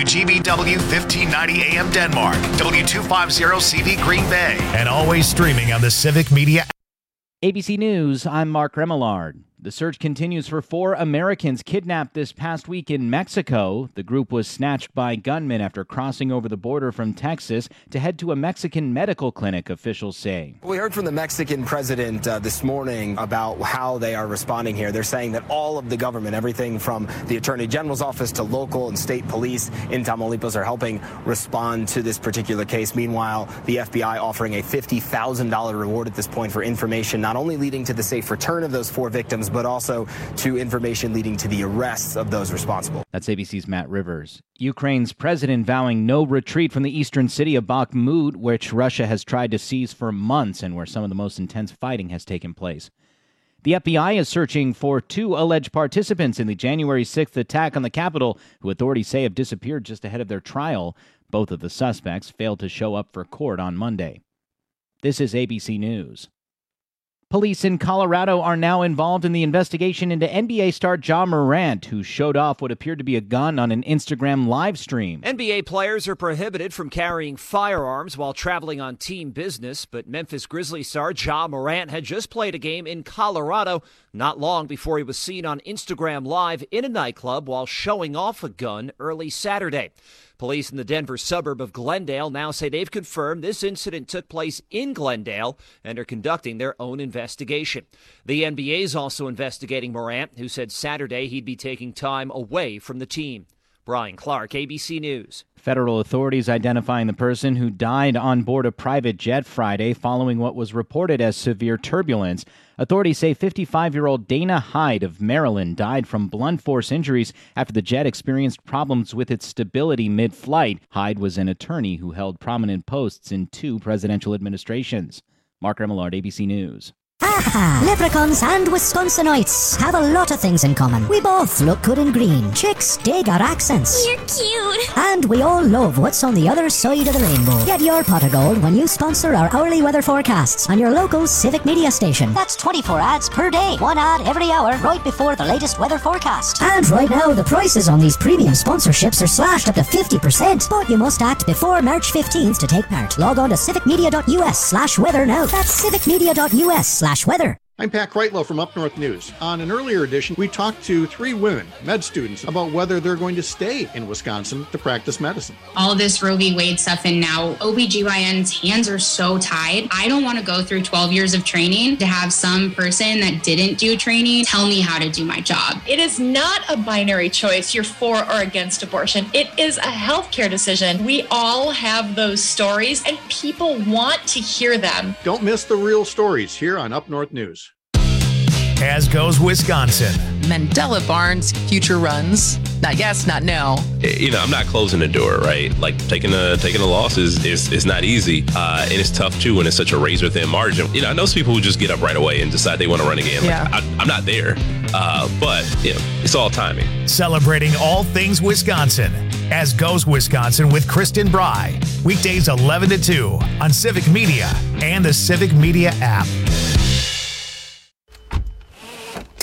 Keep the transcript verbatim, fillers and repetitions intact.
G B W fifteen ninety A M Denmark, W two fifty C V Green Bay, and always streaming on the Civic Media app. A B C News, I'm Mark Remillard. The search continues for four Americans kidnapped this past week in Mexico. The group was snatched by gunmen after crossing over the border from Texas to head to a Mexican medical clinic, officials say. We heard from the Mexican president uh, this morning about how they are responding here. They're saying that all of the government, everything from the Attorney General's office to local and state police in Tamaulipas, are helping respond to this particular case. Meanwhile, the F B I offering a fifty thousand dollars reward at this point for information not only leading to the safe return of those four victims, but also to information leading to the arrests of those responsible. That's A B C's Matt Rivers. Ukraine's president vowing no retreat from the eastern city of Bakhmut, which Russia has tried to seize for months and where some of the most intense fighting has taken place. The F B I is searching for two alleged participants in the January sixth attack on the Capitol, who authorities say have disappeared just ahead of their trial. Both of the suspects failed to show up for court on Monday. This is A B C News. Police in Colorado are now involved in the investigation into N B A star Ja Morant, who showed off what appeared to be a gun on an Instagram live stream. N B A players are prohibited from carrying firearms while traveling on team business, but Memphis Grizzlies star Ja Morant had just played a game in Colorado not long before he was seen on Instagram Live in a nightclub while showing off a gun early Saturday. Police in the Denver suburb of Glendale now say they've confirmed this incident took place in Glendale and are conducting their own investigation. The N B A is also investigating Morant, who said Saturday he'd be taking time away from the team. Brian Clark, A B C News. Federal authorities identifying the person who died on board a private jet Friday following what was reported as severe turbulence. Authorities say fifty-five-year-old Dana Hyde of Maryland died from blunt force injuries after the jet experienced problems with its stability mid-flight. Hyde was an attorney who held prominent posts in two presidential administrations. Mark Remillard, A B C News. Aha! Leprechauns and Wisconsinites have a lot of things in common. We both look good in green. Chicks dig our accents. You're cute. And we all love what's on the other side of the rainbow. Get your pot of gold when you sponsor our hourly weather forecasts on your local Civic Media station. That's twenty-four ads per day. One ad every hour right before the latest weather forecast. And right now, the prices on these premium sponsorships are slashed up to fifty percent. But you must act before March fifteenth to take part. Log on to civicmedia.us slash weather now. That's civicmedia.us slash weather. I'm Pat Kreitlow from Up North News. On an earlier edition, we talked to three women, med students, about whether they're going to stay in Wisconsin to practice medicine. All this Roe v. Wade stuff, and now O B G Y N's hands are so tied. I don't want to go through twelve years of training to have some person that didn't do training tell me how to do my job. It is not a binary choice, you're for or against abortion. It is a healthcare decision. We all have those stories, and people want to hear them. Don't miss the real stories here on Up North News. As goes Wisconsin. Mandela Barnes future runs. Not yes, not no. You know, I'm not closing the door, right? Like taking a taking a loss is is, is not easy, uh, and it's tough too when it's such a razor thin margin. You know, I know some people who just get up right away and decide they want to run again. Like, yeah. I, I'm not there, uh, but you know, it's all timing. Celebrating all things Wisconsin. As goes Wisconsin with Kristen Bry. Weekdays eleven to two on Civic Media and the Civic Media app.